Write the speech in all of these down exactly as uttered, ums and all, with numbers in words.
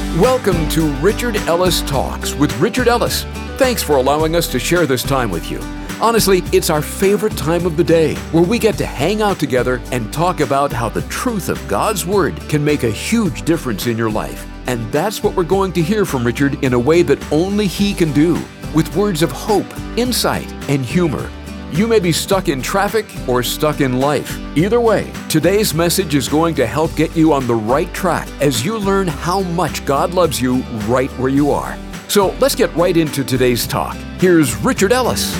Welcome to Richard Ellis Talks with Richard Ellis. Thanks for allowing us to share this time with you. Honestly, it's our favorite time of the day where we get to hang out together and talk about how the truth of God's Word can make a huge difference in your life. And that's what we're going to hear from Richard in a way that only he can do, with words of hope, insight, and humor. You may be stuck in traffic or stuck in life. Either way, today's message is going to help get you on the right track as you learn how much God loves you right where you are. So let's get right into today's talk. Here's Richard Ellis.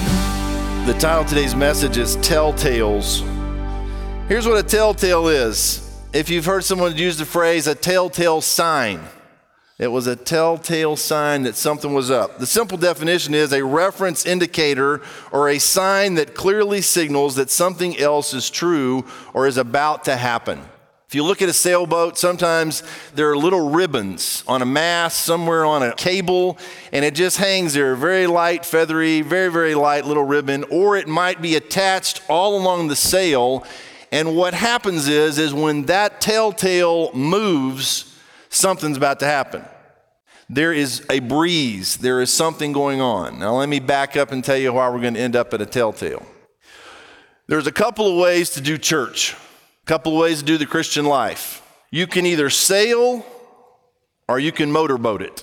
The title of today's message is Telltales. Here's what a telltale is. If you've heard someone use the phrase, a telltale sign. It was a telltale sign that something was up. The simple definition is a reference indicator or a sign that clearly signals that something else is true or is about to happen. If you look at a sailboat, sometimes there are little ribbons on a mast, somewhere on a cable, and it just hangs there, very light, feathery, very, very light little ribbon, or it might be attached all along the sail. And what happens is, is when that telltale moves, something's about to happen. There is a breeze. There is something going on. Now let me back up and tell you how we're going to end up at a telltale. There's a couple of ways to do church, a couple of ways to do the Christian life. You can either sail or you can motorboat it.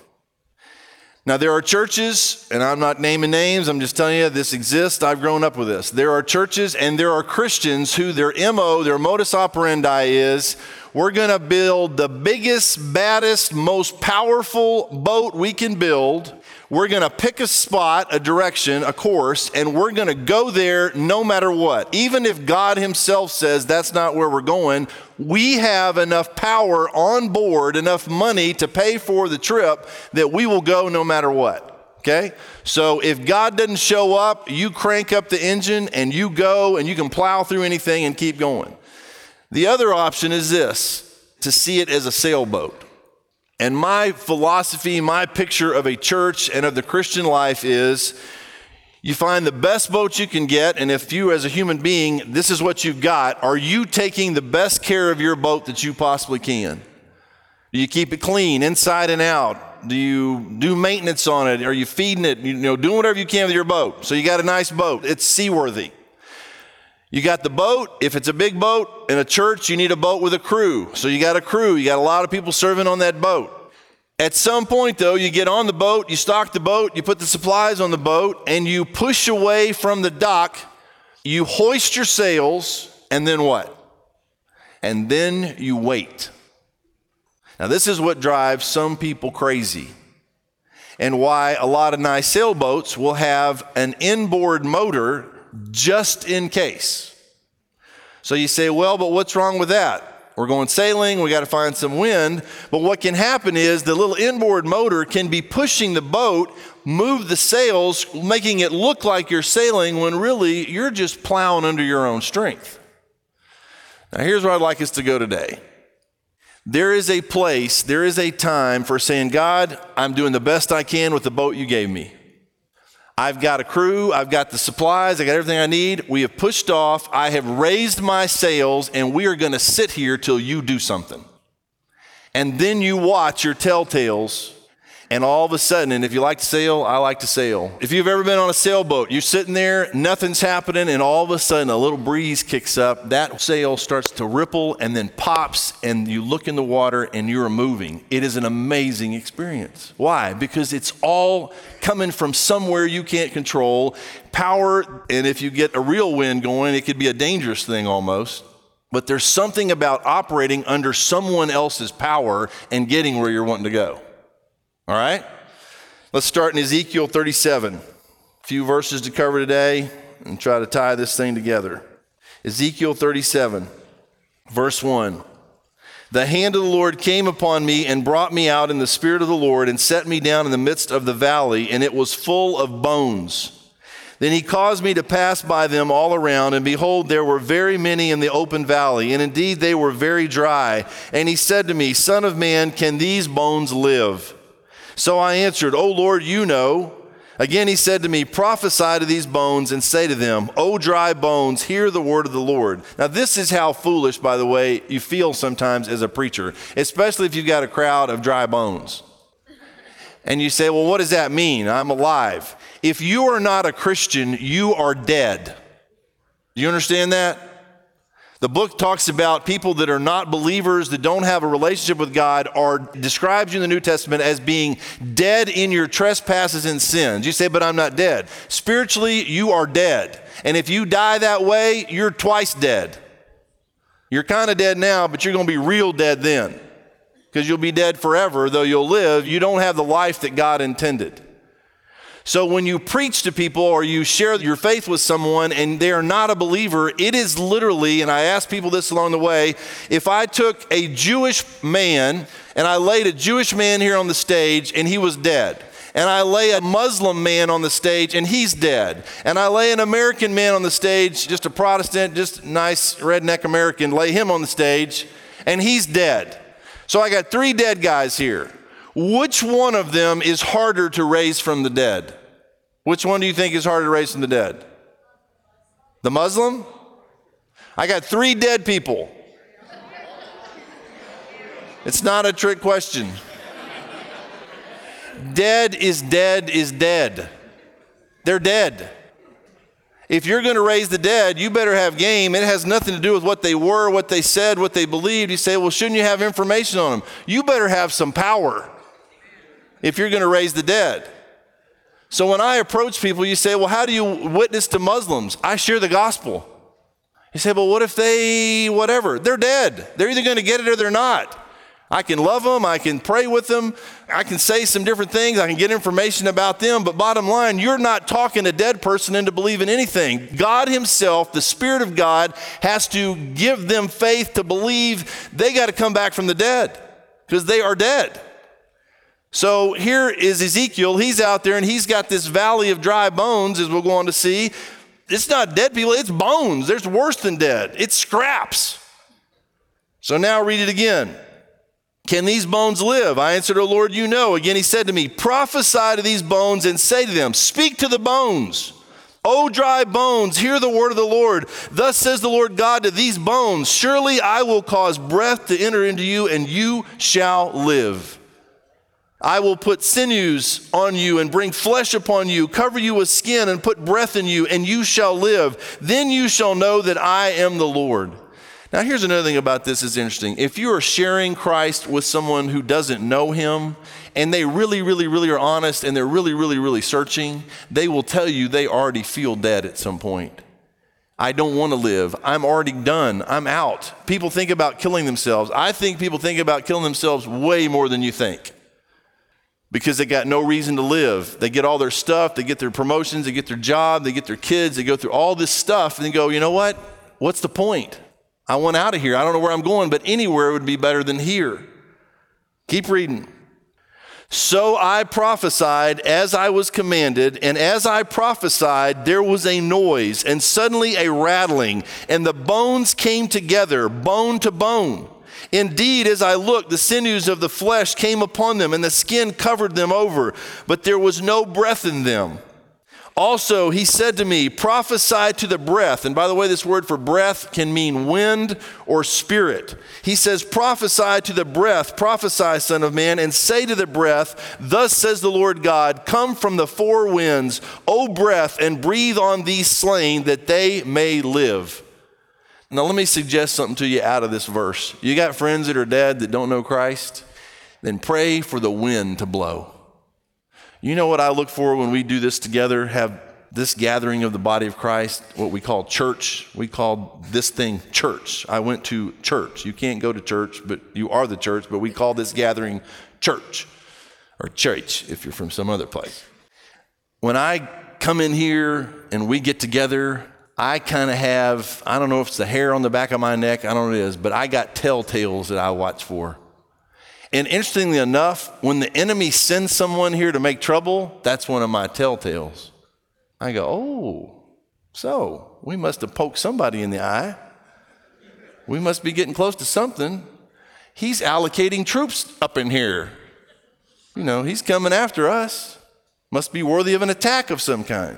Now there are churches, and I'm not naming names, I'm just telling you this exists. I've grown up with this. There are churches and there are Christians who their M O, their modus operandi is, we're going to build the biggest, baddest, most powerful boat we can build. We're going to pick a spot, a direction, a course, and we're going to go there no matter what. Even if God himself says that's not where we're going, we have enough power on board, enough money to pay for the trip that we will go no matter what. Okay? So if God doesn't show up, you crank up the engine and you go and you can plow through anything and keep going. The other option is this, to see it as a sailboat. And my philosophy, my picture of a church and of the Christian life is you find the best boat you can get, and if you as a human being, this is what you've got, are you taking the best care of your boat that you possibly can? Do you keep it clean inside and out? Do you do maintenance on it? Are you feeding it? You know, doing whatever you can with your boat. So you got a nice boat. It's seaworthy. You got the boat. If it's a big boat in a church, you need a boat with a crew. So you got a crew. You got a lot of people serving on that boat. At some point, though, you get on the boat, you stock the boat, you put the supplies on the boat, and you push away from the dock. You hoist your sails, and then what? And then you wait. Now, this is what drives some people crazy, and why a lot of nice sailboats will have an inboard motor just in case. So you say, well, but what's wrong with that? We're going sailing, we got to find some wind. But what can happen is the little inboard motor can be pushing the boat, move the sails, making it look like you're sailing when really you're just plowing under your own strength. Now here's where I'd like us to go today. There is a place, there is a time for saying, God, I'm doing the best I can with the boat you gave me. I've got a crew, I've got the supplies, I got everything I need. We have pushed off, I have raised my sails, and we are going to sit here till you do something. And then you watch your telltales, and all of a sudden, and if you like to sail, I like to sail. If you've ever been on a sailboat, you're sitting there, nothing's happening, and all of a sudden a little breeze kicks up, that sail starts to ripple and then pops, and you look in the water and you're moving. It is an amazing experience. Why? Because it's all coming from somewhere you can't control. Power, and if you get a real wind going, it could be a dangerous thing almost. But there's something about operating under someone else's power and getting where you're wanting to go. All right? Let's start in Ezekiel thirty-seven. A few verses to cover today and try to tie this thing together. Ezekiel thirty-seven, verse one. The hand of the Lord came upon me and brought me out in the spirit of the Lord and set me down in the midst of the valley, and it was full of bones. Then he caused me to pass by them all around, and behold, there were very many in the open valley, and indeed they were very dry. And he said to me, Son of man, can these bones live? So I answered, O Lord, you know. Again, he said to me, prophesy to these bones and say to them, O dry bones, hear the word of the Lord. Now, this is how foolish, by the way, you feel sometimes as a preacher, especially if you've got a crowd of dry bones. And you say, well, what does that mean? I'm alive. If you are not a Christian, you are dead. Do you understand that? The book talks about people that are not believers, that don't have a relationship with God, are describes you in the New Testament as being dead in your trespasses and sins. You say, but I'm not dead. Spiritually, you are dead. And if you die that way, you're twice dead. You're kind of dead now, but you're going to be real dead then. Because you'll be dead forever, though you'll live. You don't have the life that God intended. So when you preach to people or you share your faith with someone and they are not a believer, it is literally, and I ask people this along the way, if I took a Jewish man and I laid a Jewish man here on the stage and he was dead, and I lay a Muslim man on the stage and he's dead, and I lay an American man on the stage, just a Protestant, just nice redneck American, lay him on the stage and he's dead. So I got three dead guys here. Which one of them is harder to raise from the dead? Which one do you think is harder to raise from the dead? The Muslim? I got three dead people. It's not a trick question. Dead is dead is dead. They're dead. If you're going to raise the dead, you better have game. It has nothing to do with what they were, what they said, what they believed. You say, well, shouldn't you have information on them? You better have some power if you're going to raise the dead. So when I approach people, you say, well, how do you witness to Muslims? I share the gospel. You say, well, what if they, whatever? They're dead. They're either going to get it or they're not. I can love them. I can pray with them. I can say some different things. I can get information about them. But bottom line, you're not talking a dead person into believing anything. God himself, the Spirit of God, has to give them faith to believe they got to come back from the dead because they are dead. So here is Ezekiel. He's out there and he's got this valley of dry bones, as we'll go on to see. It's not dead people, it's bones. There's worse than dead. It's scraps. So now read it again. Can these bones live? I answered, O Lord, you know. Again, he said to me, prophesy to these bones and say to them, speak to the bones. O dry bones, hear the word of the Lord. Thus says the Lord God to these bones, surely I will cause breath to enter into you and you shall live. I will put sinews on you and bring flesh upon you, cover you with skin and put breath in you, and you shall live. Then you shall know that I am the Lord. Now, here's another thing about this that's interesting. If you are sharing Christ with someone who doesn't know him, and they really, really, really are honest, and they're really, really, really searching, they will tell you they already feel dead at some point. I don't want to live. I'm already done. I'm out. People think about killing themselves. I think people think about killing themselves way more than you think. Because they got no reason to live. They get all their stuff, they get their promotions, they get their job, they get their kids, they go through all this stuff and they go, you know what? What's the point? I want out of here. I don't know where I'm going, but anywhere would be better than here. Keep reading. So I prophesied as I was commanded, and as I prophesied, there was a noise and suddenly a rattling, and the bones came together, bone to bone. Indeed, as I looked, the sinews of the flesh came upon them, and the skin covered them over, but there was no breath in them. Also, he said to me, prophesy to the breath. And by the way, this word for breath can mean wind or spirit. He says, prophesy to the breath, prophesy, son of man, and say to the breath, thus says the Lord God, come from the four winds, O breath, and breathe on these slain that they may live. Now, let me suggest something to you out of this verse. You got friends that are dead that don't know Christ? Then pray for the wind to blow. You know what I look for when we do this together, have this gathering of the body of Christ, what we call church? We call this thing church. I went to church. You can't go to church, but you are the church, but we call this gathering church, or church if you're from some other place. When I come in here and we get together, I kind of have, I don't know if it's the hair on the back of my neck, I don't know what it is, but I got telltales that I watch for. And interestingly enough, when the enemy sends someone here to make trouble, that's one of my telltales. I go, oh, so we must have poked somebody in the eye. We must be getting close to something. He's allocating troops up in here. You know, he's coming after us. Must be worthy of an attack of some kind.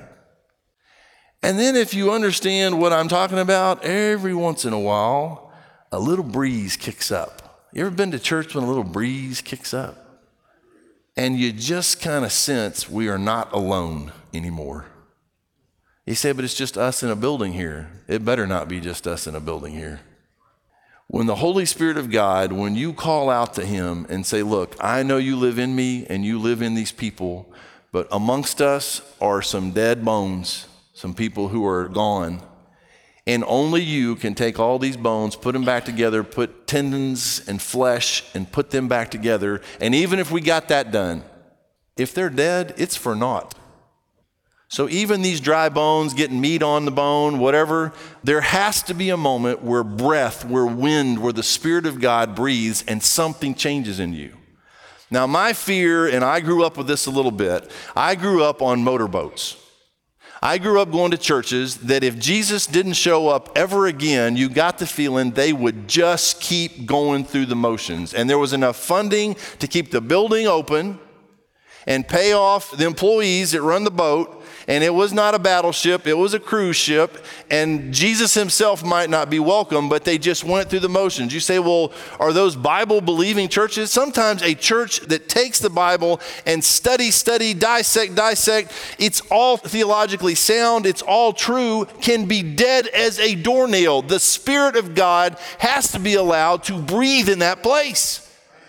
And then if you understand what I'm talking about, every once in a while, a little breeze kicks up. You ever been to church when a little breeze kicks up? And you just kind of sense we are not alone anymore. You say, but it's just us in a building here. It better not be just us in a building here. When the Holy Spirit of God, when you call out to him and say, look, I know you live in me and you live in these people, but amongst us are some dead bones, some people who are gone. And only you can take all these bones, put them back together, put tendons and flesh and put them back together. And even if we got that done, if they're dead, it's for naught. So even these dry bones, getting meat on the bone, whatever, there has to be a moment where breath, where wind, where the Spirit of God breathes and something changes in you. Now my fear, and I grew up with this a little bit, I grew up on motorboats. I grew up going to churches that if Jesus didn't show up ever again, you got the feeling they would just keep going through the motions. And there was enough funding to keep the building open and pay off the employees that run the boat. And it was not a battleship, it was a cruise ship. And Jesus himself might not be welcome, but they just went through the motions. You say, well, are those Bible-believing churches? Sometimes a church that takes the Bible and study, study, dissect, dissect, it's all theologically sound, it's all true, can be dead as a doornail. The Spirit of God has to be allowed to breathe in that place.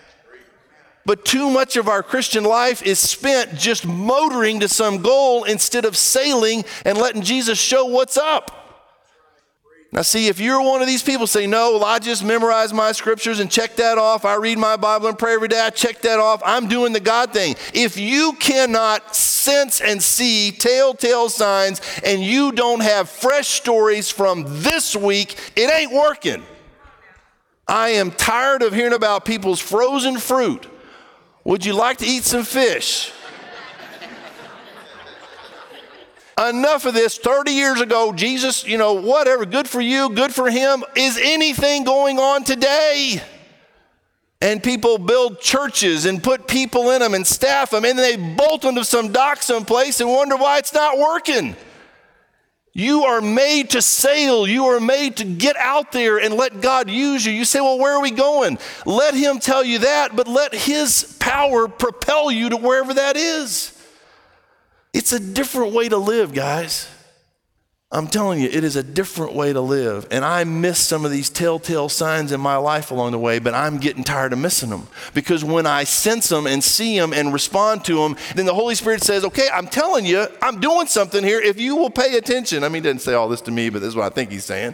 But too much of our Christian life is spent just motoring to some goal instead of sailing and letting Jesus show what's up. Now see, if you're one of these people say, no, well, I just memorize my scriptures and check that off. I read my Bible and pray every day. I check that off. I'm doing the God thing. If you cannot sense and see telltale signs and you don't have fresh stories from this week, it ain't working. I am tired of hearing about people's frozen fruit. Would you like to eat some fish? Enough of this. thirty years ago, Jesus, you know, whatever, good for you, good for him. Is anything going on today? And people build churches and put people in them and staff them, and they bolt them to some dock someplace and wonder why it's not working. You are made to sail. You are made to get out there and let God use you. You say, well, where are we going? Let him tell you that, but let his power propel you to wherever that is. It's a different way to live, guys. I'm telling you, it is a different way to live. And I miss some of these telltale signs in my life along the way, but I'm getting tired of missing them. Because when I sense them and see them and respond to them, then the Holy Spirit says, okay, I'm telling you, I'm doing something here if you will pay attention. I mean, he didn't say all this to me, but this is what I think he's saying.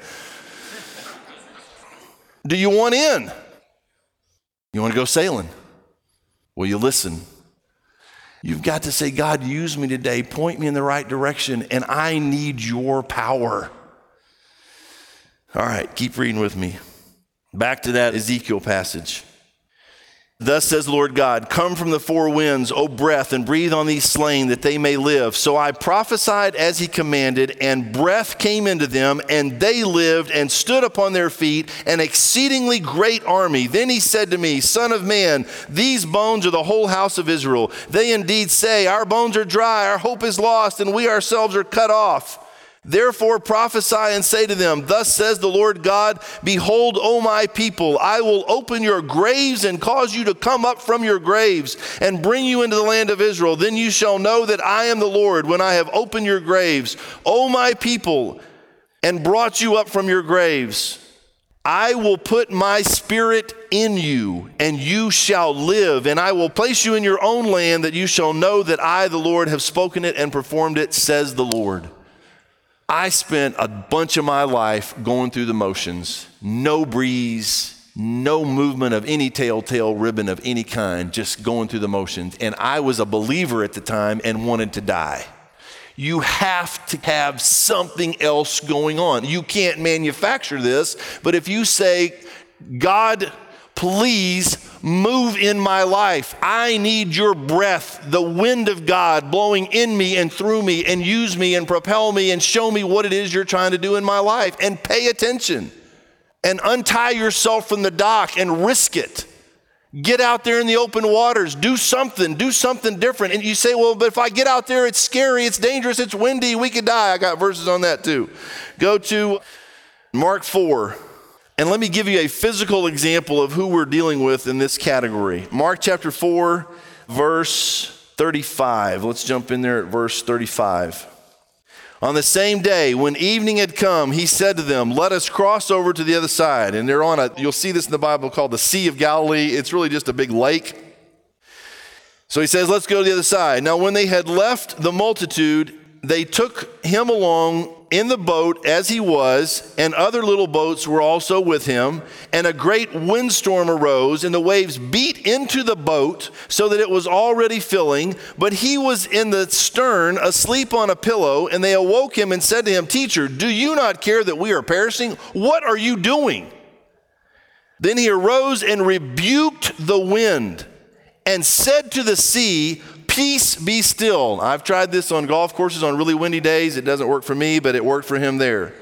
Do you want in? You want to go sailing? Will you listen? You've got to say, God, use me today. Point me in the right direction, and I need your power. All right, keep reading with me. Back to that Ezekiel passage. Thus says the Lord God, come from the four winds, O breath, and breathe on these slain that they may live. So I prophesied as he commanded, and breath came into them, and they lived and stood upon their feet, an exceedingly great army. Then he said to me, Son of man, these bones are the whole house of Israel. They indeed say, our bones are dry, our hope is lost, and we ourselves are cut off. Therefore prophesy and say to them, thus says the Lord God, behold, O my people, I will open your graves and cause you to come up from your graves and bring you into the land of Israel. Then you shall know that I am the Lord when I have opened your graves, O my people, and brought you up from your graves. I will put my spirit in you, and you shall live, and I will place you in your own land, that you shall know that I, the Lord, have spoken it and performed it, says the Lord. I spent a bunch of my life going through the motions, no breeze, no movement of any telltale ribbon of any kind, just going through the motions. And I was a believer at the time and wanted to die. You have to have something else going on. You can't manufacture this, but if you say, God, please move in my life. I need your breath, the wind of God blowing in me and through me, and use me and propel me and show me what it is you're trying to do in my life. And pay attention and untie yourself from the dock and risk it. Get out there in the open waters. Do something. Do something different. And you say, well, but if I get out there, it's scary, it's dangerous, it's windy, we could die. I got verses on that too. Go to Mark four. And let me give you a physical example of who we're dealing with in this category. Mark chapter four, verse thirty-five. Let's jump in there at verse thirty-five. On the same day, when evening had come, he said to them, let us cross over to the other side. And they're on a, you'll see this in the Bible called the Sea of Galilee. It's really just a big lake. So he says, let's go to the other side. Now, when they had left the multitude, they took him along in the boat as he was, and other little boats were also with him. And a great windstorm arose, and the waves beat into the boat so that it was already filling. But he was in the stern, asleep on a pillow, and they awoke him and said to him, Teacher, do you not care that we are perishing? What are you doing? Then he arose and rebuked the wind and said to the sea, Peace, be still. I've tried this on golf courses on really windy days. It doesn't work for me, but it worked for him there.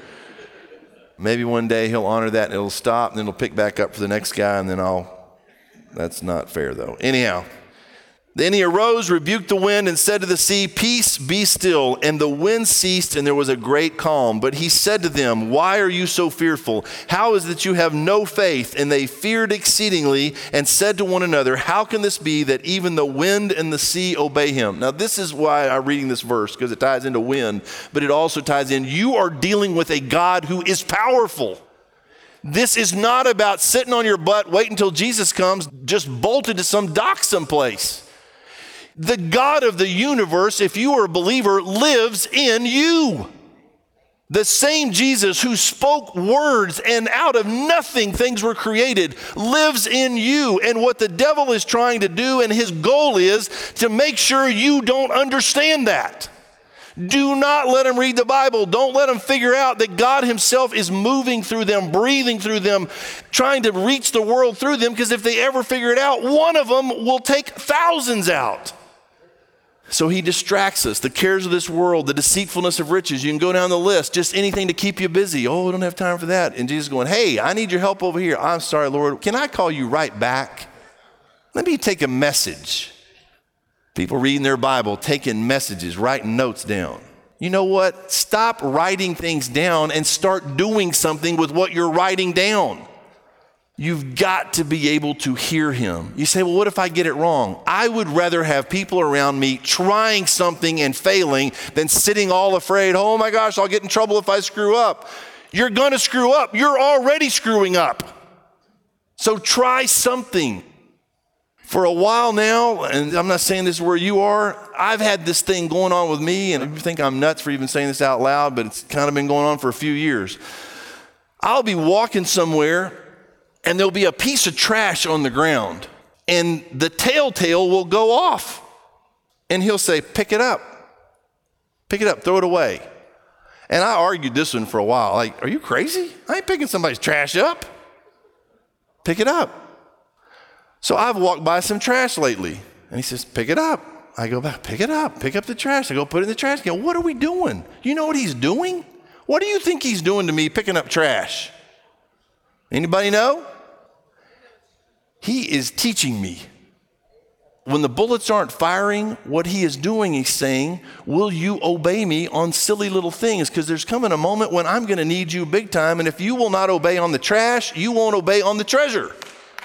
Maybe one day he'll honor that and it'll stop, and then it'll pick back up for the next guy, and then I'll, that's not fair though. Anyhow, then he arose, rebuked the wind, and said to the sea, Peace, be still. And the wind ceased, and there was a great calm. But he said to them, Why are you so fearful? How is it that you have no faith? And they feared exceedingly and said to one another, How can this be that even the wind and the sea obey him? Now this is why I'm reading this verse, because it ties into wind, but it also ties in, you are dealing with a God who is powerful. This is not about sitting on your butt, waiting until Jesus comes, just bolted to some dock someplace. The God of the universe, if you are a believer, lives in you. The same Jesus who spoke words and out of nothing things were created lives in you. And what the devil is trying to do, and his goal is to make sure you don't understand that. Do not let them read the Bible. Don't let them figure out that God himself is moving through them, breathing through them, trying to reach the world through them, because if they ever figure it out, one of them will take thousands out. So he distracts us. The cares of this world, the deceitfulness of riches. You can go down the list, just anything to keep you busy. Oh, I don't have time for that. And Jesus is going, hey, I need your help over here. I'm sorry, Lord. Can I call you right back? Let me take a message. People reading their Bible, taking messages, writing notes down. You know what? Stop writing things down and start doing something with what you're writing down. You've got to be able to hear him. You say, well, what if I get it wrong? I would rather have people around me trying something and failing than sitting all afraid, oh my gosh, I'll get in trouble if I screw up. You're going to screw up. You're already screwing up. So try something. For a while now, and I'm not saying this is where you are, I've had this thing going on with me, and you think I'm nuts for even saying this out loud, but it's kind of been going on for a few years. I'll be walking somewhere, and there'll be a piece of trash on the ground, and the telltale will go off, and he'll say, pick it up, pick it up, throw it away. And I argued this one for a while, like, are you crazy? I ain't picking somebody's trash up. Pick it up. So I've walked by some trash lately, and he says, pick it up. I go back, pick it up, pick up the trash. I go put it in the trash can. What are we doing? You know what he's doing? What do you think he's doing to me picking up trash? Anybody know? He is teaching me. When the bullets aren't firing, what he is doing, he's saying, will you obey me on silly little things? Because there's coming a moment when I'm going to need you big time, and if you will not obey on the trash, you won't obey on the treasure.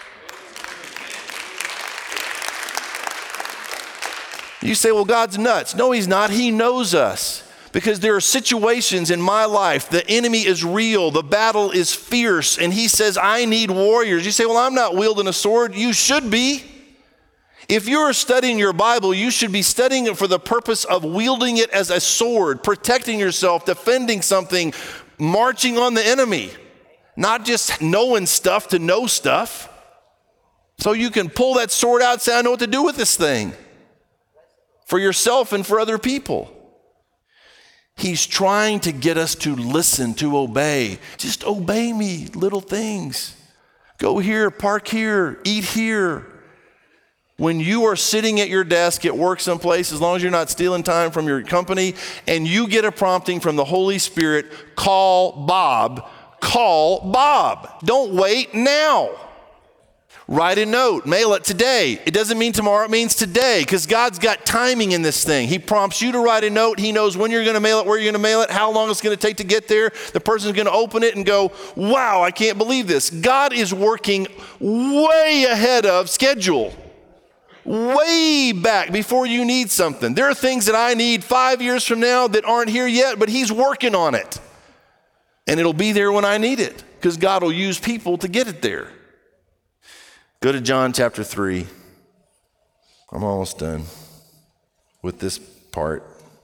You say, well, God's nuts. No, he's not. He knows us. Because there are situations in my life, the enemy is real, the battle is fierce, and he says, I need warriors. You say, well, I'm not wielding a sword. You should be. If you're studying your Bible, you should be studying it for the purpose of wielding it as a sword, protecting yourself, defending something, marching on the enemy, not just knowing stuff to know stuff. So you can pull that sword out and say, I know what to do with this thing, for yourself and for other people. He's trying to get us to listen, to obey. Just obey me, little things. Go here, park here, eat here. When you are sitting at your desk at work someplace, as long as you're not stealing time from your company, and you get a prompting from the Holy Spirit, call Bob, call Bob. Don't wait now. Write a note, mail it today. It doesn't mean tomorrow, it means today, because God's got timing in this thing. He prompts you to write a note. He knows when you're going to mail it, where you're going to mail it, how long it's going to take to get there. The person's going to open it and go, wow, I can't believe this. God is working way ahead of schedule, way back before you need something. There are things that I need five years from now that aren't here yet, but he's working on it. And it'll be there when I need it, because God will use people to get it there. Go to John chapter three. I'm almost done with this part.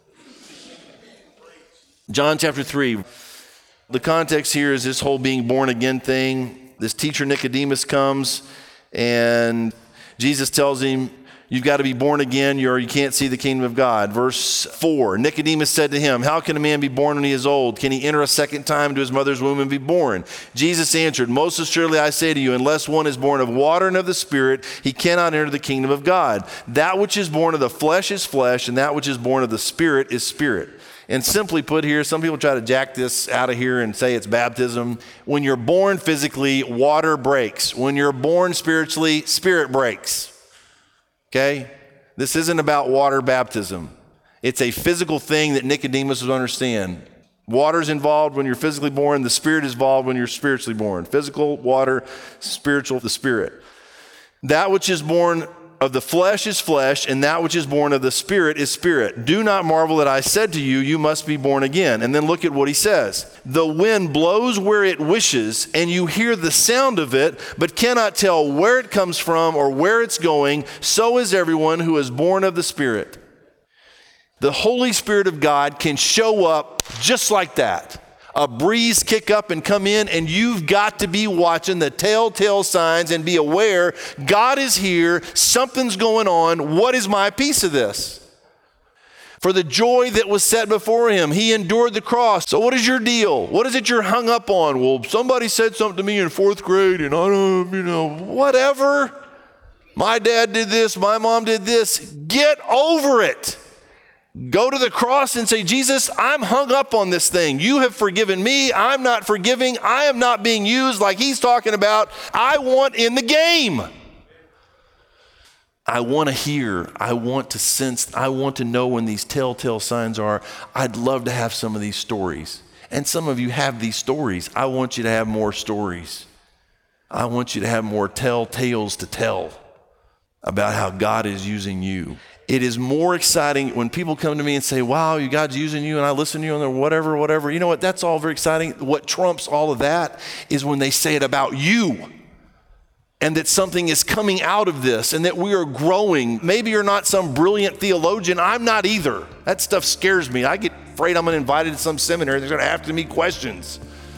John chapter three. The context here is this whole being born again thing. This teacher Nicodemus comes and Jesus tells him, you've got to be born again or you can't see the kingdom of God. Verse four, Nicodemus said to him, how can a man be born when he is old? Can he enter a second time into his mother's womb and be born? Jesus answered, most assuredly I say to you, unless one is born of water and of the Spirit, he cannot enter the kingdom of God. That which is born of the flesh is flesh, and that which is born of the Spirit is spirit. And simply put here, some people try to jack this out of here and say it's baptism. When you're born physically, water breaks. When you're born spiritually, spirit breaks. Okay? This isn't about water baptism. It's a physical thing that Nicodemus would understand. Water's involved when you're physically born. The Spirit is involved when you're spiritually born. Physical, water, spiritual, the Spirit. That which is born of the flesh is flesh, and that which is born of the Spirit is spirit. Do not marvel that I said to you, you must be born again. And then look at what he says. The wind blows where it wishes, and you hear the sound of it, but cannot tell where it comes from or where it's going. So is everyone who is born of the Spirit. The Holy Spirit of God can show up just like that. A breeze kick up and come in, and you've got to be watching the telltale signs and be aware God is here, something's going on. What is my piece of this? For the joy that was set before him, he endured the cross. So what is your deal? What is it you're hung up on? Well, somebody said something to me in fourth grade, and I don't, you know, whatever. My dad did this, my mom did this. Get over it. Go to the cross and say, Jesus, I'm hung up on this thing. You have forgiven me. I'm not forgiving. I am not being used like he's talking about. I want in the game. I want to hear. I want to sense. I want to know when these telltale signs are. I'd love to have some of these stories. And some of you have these stories. I want you to have more stories. I want you to have more telltales to tell about how God is using you. It is more exciting when people come to me and say, wow, you God's using you, and I listen to you and whatever, whatever. You know what? That's all very exciting. What trumps all of that is when they say it about you and that something is coming out of this and that we are growing. Maybe you're not some brilliant theologian. I'm not either. That stuff scares me. I get afraid I'm going to invite to some seminary. They're going to ask me questions.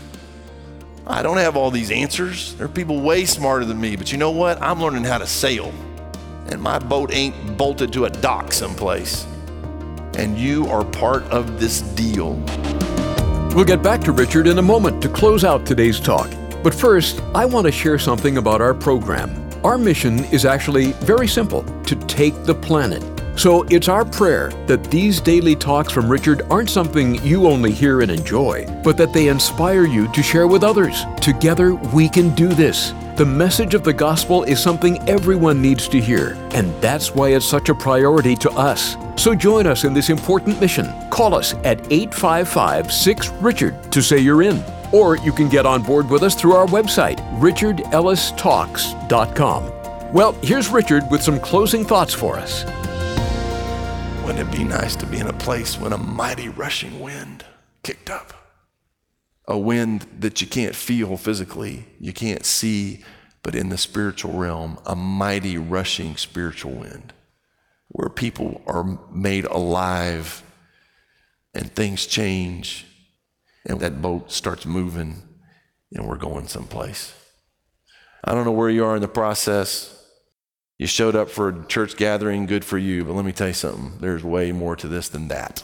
I don't have all these answers. There are people way smarter than me, but you know what? I'm learning how to sail. And my boat ain't bolted to a dock someplace. And you are part of this deal. We'll get back to Richard in a moment to close out today's talk. But first, I want to share something about our program. Our mission is actually very simple, to take the planet. So it's our prayer that these daily talks from Richard aren't something you only hear and enjoy, but that they inspire you to share with others. Together, we can do this. The message of the gospel is something everyone needs to hear, and that's why it's such a priority to us. So join us in this important mission. Call us at eight five five, six, Richard to say you're in. Or you can get on board with us through our website, richard ellis talks dot com. Well, here's Richard with some closing thoughts for us. Wouldn't it be nice to be in a place when a mighty rushing wind kicked up? A wind that you can't feel physically, you can't see, but in the spiritual realm, a mighty rushing spiritual wind where people are made alive and things change and that boat starts moving and we're going someplace. I don't know where you are in the process. You showed up for a church gathering, good for you, but let me tell you something. There's way more to this than that.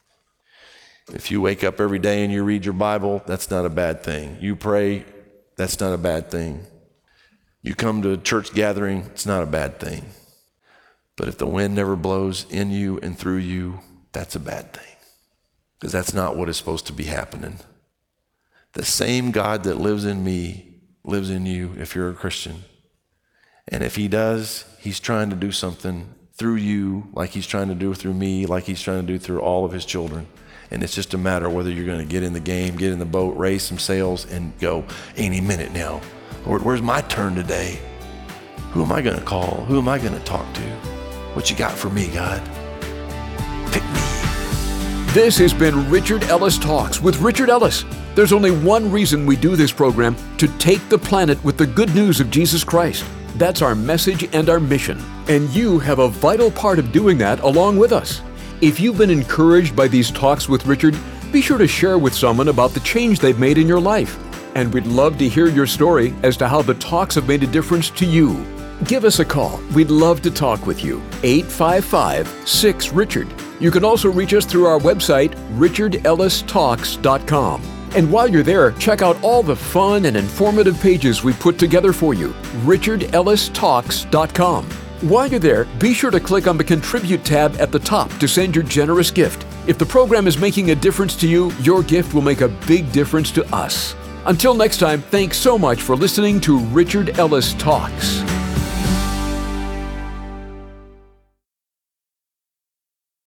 If you wake up every day and you read your Bible, that's not a bad thing. You pray, that's not a bad thing. You come to a church gathering, it's not a bad thing. But if the wind never blows in you and through you, that's a bad thing. Because that's not what is supposed to be happening. The same God that lives in me lives in you if you're a Christian. And if he does, he's trying to do something through you, like he's trying to do through me, like he's trying to do through all of his children. And it's just a matter of whether you're going to get in the game, get in the boat, raise some sails, and go, any minute now. Lord, where's my turn today? Who am I going to call? Who am I going to talk to? What you got for me, God? Pick me. This has been Richard Ellis Talks with Richard Ellis. There's only one reason we do this program: to take the planet with the good news of Jesus Christ. That's our message and our mission. And you have a vital part of doing that along with us. If you've been encouraged by these talks with Richard, be sure to share with someone about the change they've made in your life. And we'd love to hear your story as to how the talks have made a difference to you. Give us a call. We'd love to talk with you. eight five five, six, Richard. You can also reach us through our website, richard ellis talks dot com. And while you're there, check out all the fun and informative pages we put together for you, richard ellis talks dot com. While you're there, be sure to click on the Contribute tab at the top to send your generous gift. If the program is making a difference to you, your gift will make a big difference to us. Until next time, thanks so much for listening to Richard Ellis Talks.